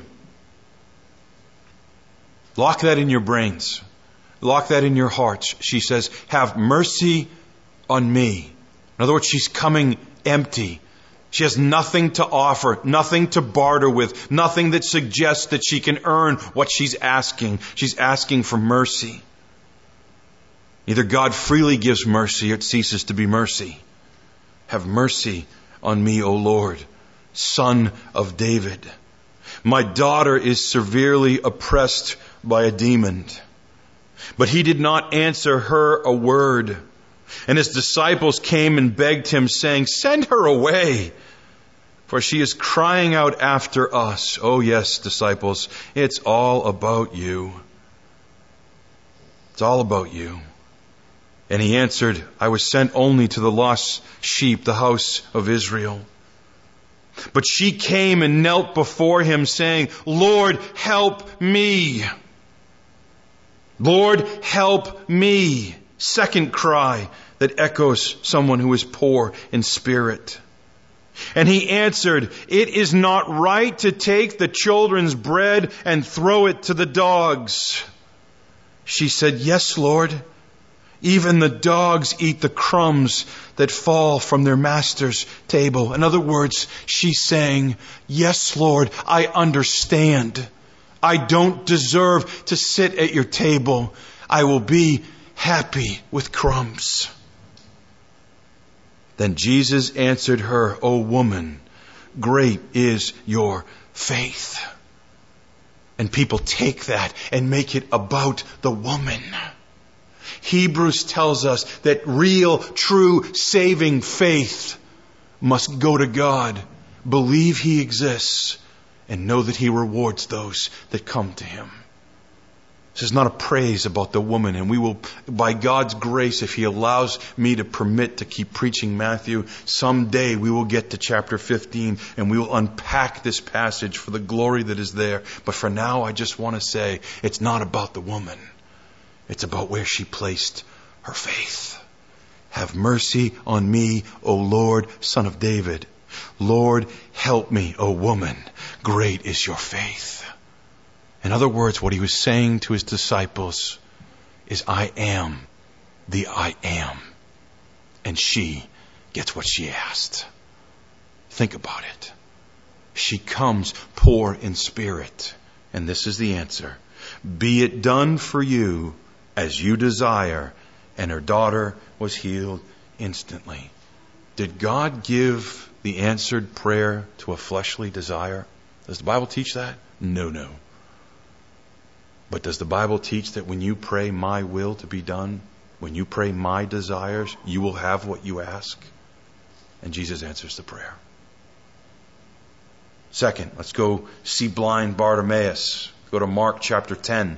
Lock that in your brains. Lock that in your hearts. She says, have mercy on me. In other words, she's coming empty. She has nothing to offer, nothing to barter with, nothing that suggests that she can earn what she's asking. She's asking for mercy. Either God freely gives mercy or it ceases to be mercy. Have mercy on me, O Lord, Son of David. My daughter is severely oppressed by a demon. But he did not answer her a word. And his disciples came and begged him, saying, send her away, for she is crying out after us. Oh yes, disciples, it's all about you. It's all about you. And he answered, I was sent only to the lost sheep, the house of Israel. But she came and knelt before him, saying, Lord, help me. Lord, help me. Second cry that echoes someone who is poor in spirit. And he answered, it is not right to take the children's bread and throw it to the dogs. She said, yes, Lord. Even the dogs eat the crumbs that fall from their master's table. In other words, she's saying, yes, Lord, I understand. I don't deserve to sit at your table. I will be happy with crumbs. Then Jesus answered her, O woman, great is your faith. And people take that and make it about the woman. Hebrews tells us that real, true, saving faith must go to God, believe He exists, and know that He rewards those that come to Him. This is not a praise about the woman. And we will, by God's grace, if He allows me to permit to keep preaching Matthew, someday we will get to chapter 15 and we will unpack this passage for the glory that is there. But for now, I just want to say it's not about the woman. It's about where she placed her faith. Have mercy on me, O Lord, Son of David. Lord, help me, O woman. Great is your faith. In other words, what He was saying to His disciples is, I am the I am. And she gets what she asked. Think about it. She comes poor in spirit. And this is the answer. Be it done for you as you desire. And her daughter was healed instantly. Did God give the answered prayer to a fleshly desire? Does the Bible teach that? No. But does the Bible teach that when you pray my will to be done, when you pray my desires, you will have what you ask? And Jesus answers the prayer. Second, let's go see blind Bartimaeus. Go to Mark chapter 10.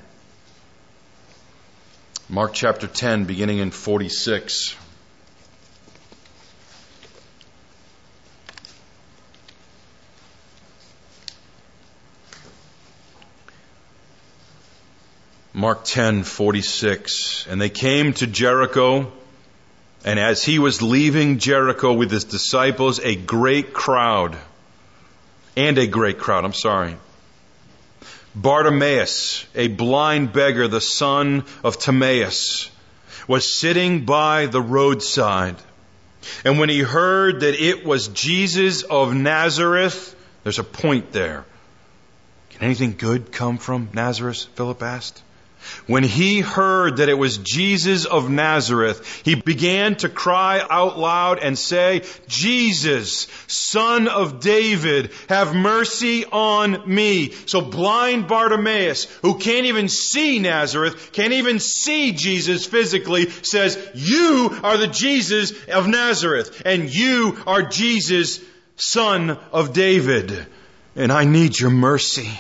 Mark chapter 10, beginning in 46. Mark 10:46. And they came to Jericho, and as he was leaving Jericho with his disciples, a great crowd, Bartimaeus, a blind beggar, the son of Timaeus, was sitting by the roadside. And when he heard that it was Jesus of Nazareth, there's a point there. Can anything good come from Nazareth? Philip asked. When he heard that it was Jesus of Nazareth, he began to cry out loud and say, Jesus, Son of David, have mercy on me. So blind Bartimaeus, who can't even see Nazareth, can't even see Jesus physically, says, you are the Jesus of Nazareth, and you are Jesus, Son of David, and I need your mercy.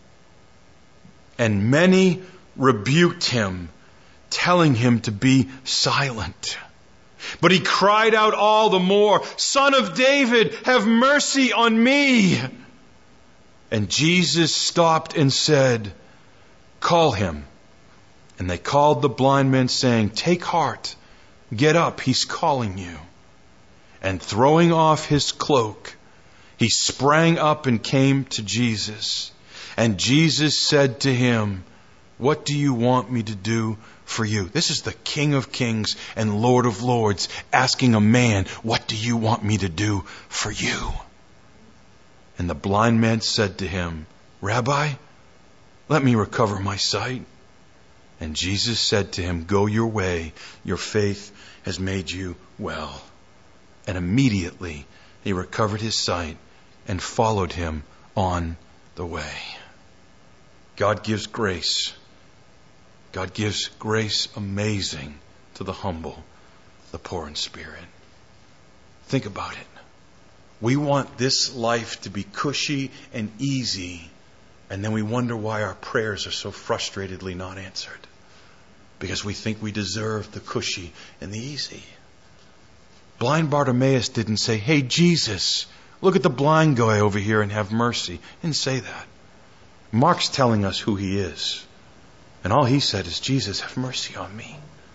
And many rebuked him, telling him to be silent. But he cried out all the more, Son of David, have mercy on me. And Jesus stopped and said, call him. And they called the blind man, saying, take heart, get up, he's calling you. And throwing off his cloak, he sprang up and came to Jesus. And Jesus said to him, what do you want me to do for you? This is the King of Kings and Lord of Lords asking a man, what do you want me to do for you? And the blind man said to him, Rabbi, let me recover my sight. And Jesus said to him, go your way, your faith has made you well. And immediately he recovered his sight and followed him on the way. God gives grace. God gives grace amazing to the humble, the poor in spirit. Think about it. We want this life to be cushy and easy, and then we wonder why our prayers are so frustratedly not answered. Because we think we deserve the cushy and the easy. Blind Bartimaeus didn't say, hey, Jesus, look at the blind guy over here and have mercy. He didn't say that. Mark's telling us who he is. And all he said is, Jesus, have mercy on me.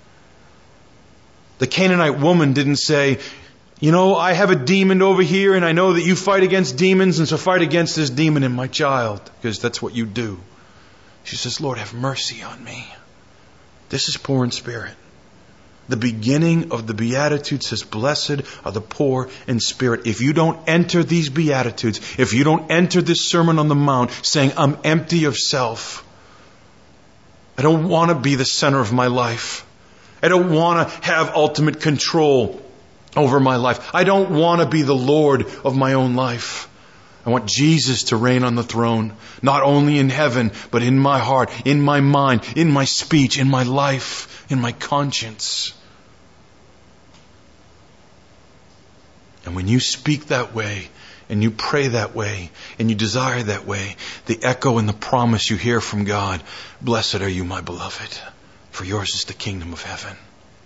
The Canaanite woman didn't say, I have a demon over here and I know that you fight against demons, and so fight against this demon in my child, because that's what you do. She says, Lord, have mercy on me. This is poor in spirit. The beginning of the Beatitudes says, blessed are the poor in spirit. If you don't enter these Beatitudes, if you don't enter this Sermon on the Mount saying, I'm empty of self, I don't want to be the center of my life. I don't want to have ultimate control over my life. I don't want to be the Lord of my own life. I want Jesus to reign on the throne, not only in heaven, but in my heart, in my mind, in my speech, in my life, in my conscience. And when you speak that way, and you pray that way, and you desire that way, the echo and the promise you hear from God, blessed are you, my beloved, for yours is the kingdom of heaven.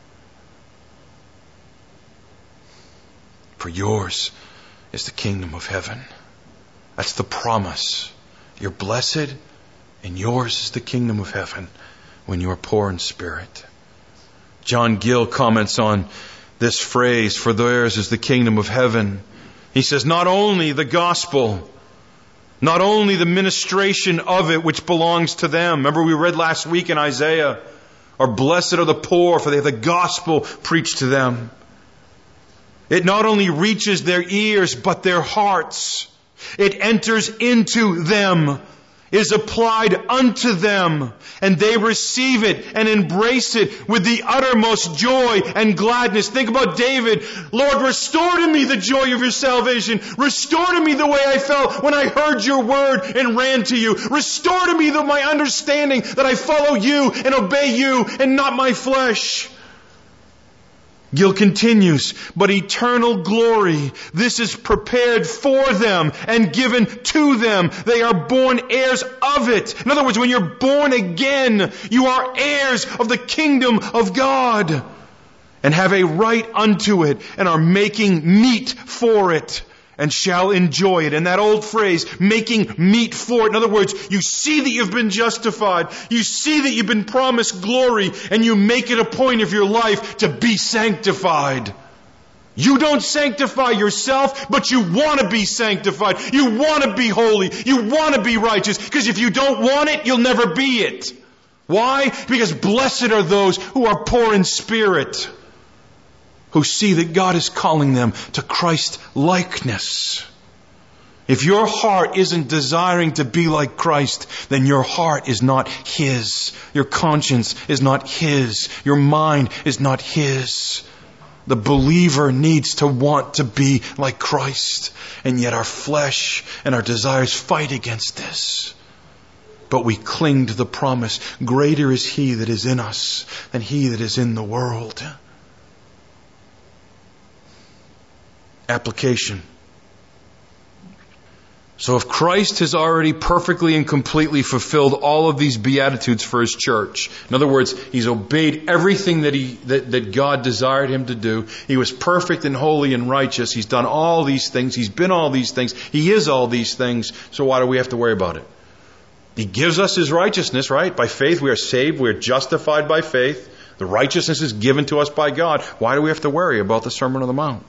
For yours is the kingdom of heaven. That's the promise. You're blessed, and yours is the kingdom of heaven when you are poor in spirit. John Gill comments on this phrase, for theirs is the kingdom of heaven. He says, not only the gospel, not only the ministration of it which belongs to them. Remember we read last week in Isaiah, or blessed are the poor, for they have the gospel preached to them. It not only reaches their ears, but their hearts. It enters into them, is applied unto them, and they receive it and embrace it with the uttermost joy and gladness. Think about David. Lord, restore to me the joy of your salvation. Restore to me the way I felt when I heard your word and ran to you. Restore to me my understanding that I follow you and obey you and not my flesh. Gill continues, but eternal glory, this is prepared for them and given to them. They are born heirs of it. In other words, when you're born again, you are heirs of the kingdom of God and have a right unto it and are making meat for it and shall enjoy it. And that old phrase, making meat for it. In other words, you see that you've been justified. You see that you've been promised glory, and you make it a point of your life to be sanctified. You don't sanctify yourself, but you want to be sanctified. You want to be holy. You want to be righteous. Because if you don't want it, you'll never be it. Why? Because blessed are those who are poor in spirit, who see that God is calling them to Christ likeness. If your heart isn't desiring to be like Christ, then your heart is not His. Your conscience is not His. Your mind is not His. The believer needs to want to be like Christ. And yet our flesh and our desires fight against this. But we cling to the promise, greater is He that is in us than he that is in the world. Application. So if Christ has already perfectly and completely fulfilled all of these beatitudes for His church, in other words, He's obeyed everything that God desired Him to do. He was perfect and holy and righteous. He's done all these things. He's been all these things. He is all these things. So why do we have to worry about it? He gives us His righteousness, right? By faith we are saved. We are justified by faith. The righteousness is given to us by God. Why do we have to worry about the Sermon on the Mount?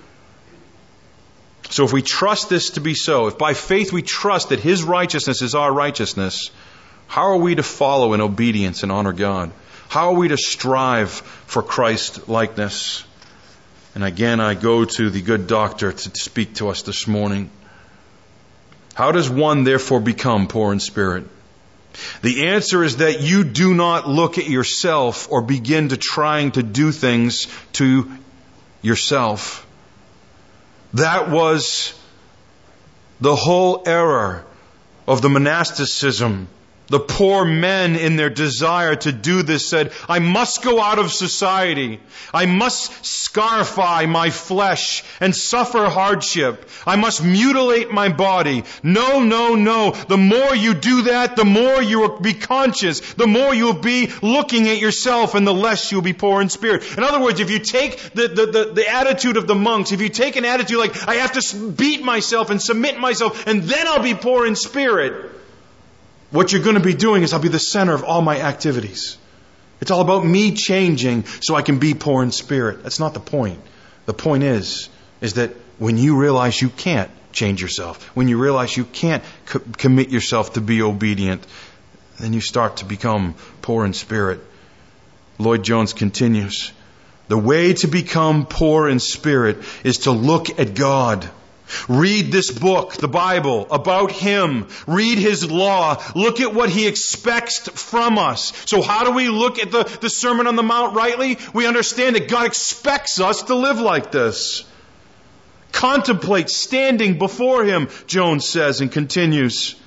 So if we trust this to be so, if by faith we trust that His righteousness is our righteousness, how are we to follow in obedience and honor God? How are we to strive for Christ likeness? And again, I go to the good doctor to speak to us this morning. How does one therefore become poor in spirit? The answer is that you do not look at yourself or begin to trying to do things to yourself. That was the whole error of the monasticism. The poor men, in their desire to do this, said, I must go out of society. I must scarify my flesh and suffer hardship. I must mutilate my body. No, no, no. The more you do that, the more you will be conscious. The more you'll be looking at yourself, and the less you'll be poor in spirit. In other words, if you take the attitude of the monks, if you take an attitude like, I have to beat myself and submit myself, and then I'll be poor in spirit, what you're going to be doing is I'll be the center of all my activities. It's all about me changing so I can be poor in spirit. That's not the point. The point is that when you realize you can't change yourself, when you realize you can't commit yourself to be obedient, then you start to become poor in spirit. Lloyd Jones continues, the way to become poor in spirit is to look at God. Read this book, the Bible, about Him. Read His law. Look at what He expects from us. So how do we look at the Sermon on the Mount rightly? We understand that God expects us to live like this. Contemplate standing before Him, Jones says and continues.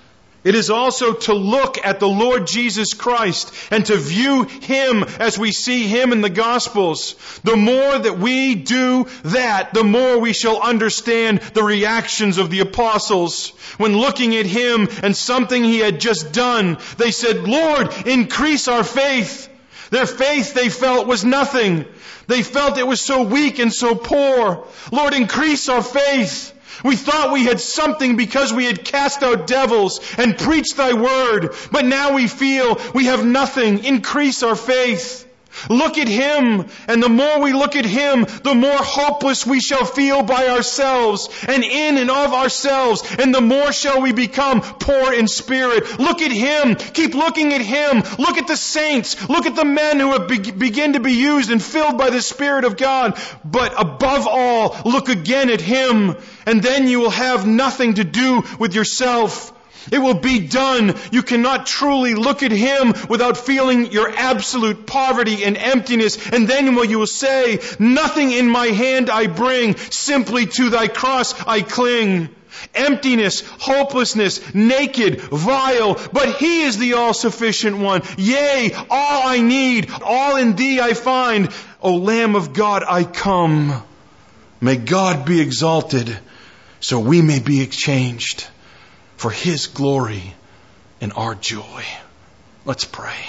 It is also to look at the Lord Jesus Christ and to view Him as we see Him in the Gospels. The more that we do that, the more we shall understand the reactions of the apostles. When looking at Him and something He had just done, they said, "Lord, increase our faith." Their faith, they felt, was nothing. They felt it was so weak and so poor. "Lord, increase our faith. We thought we had something because we had cast out devils and preached Thy word, but now we feel we have nothing. Increase our faith." Look at Him, and the more we look at Him, the more hopeless we shall feel by ourselves and in and of ourselves, and the more shall we become poor in spirit. Look at Him. Keep looking at Him. Look at the saints. Look at the men who have begin to be used and filled by the Spirit of God. But above all, look again at Him, and then you will have nothing to do with yourself. It will be done. You cannot truly look at Him without feeling your absolute poverty and emptiness. And then you will say, "Nothing in my hand I bring, simply to Thy cross I cling." Emptiness, hopelessness, naked, vile, but He is the all-sufficient one. Yea, all I need, all in Thee I find. O Lamb of God, I come. May God be exalted so we may be exchanged for His glory and our joy. Let's pray.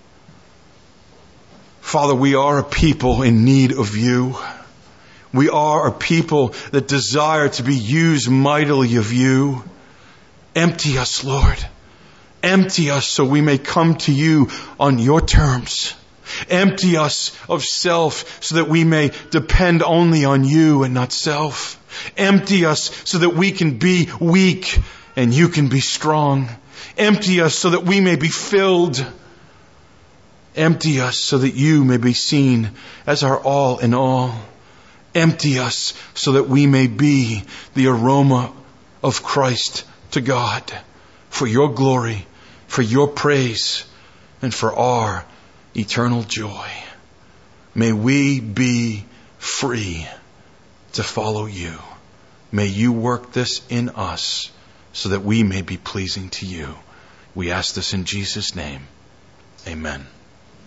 Father, we are a people in need of You. We are a people that desire to be used mightily of You. Empty us, Lord. Empty us so we may come to You on Your terms. Empty us of self so that we may depend only on You and not self. Empty us so that we can be weak and You can be strong. Empty us so that we may be filled. Empty us so that You may be seen as our all in all. Empty us so that we may be the aroma of Christ to God, for Your glory, for Your praise, and for our eternal joy. May we be free to follow You. May You work this in us so that we may be pleasing to You. We ask this in Jesus' name. Amen.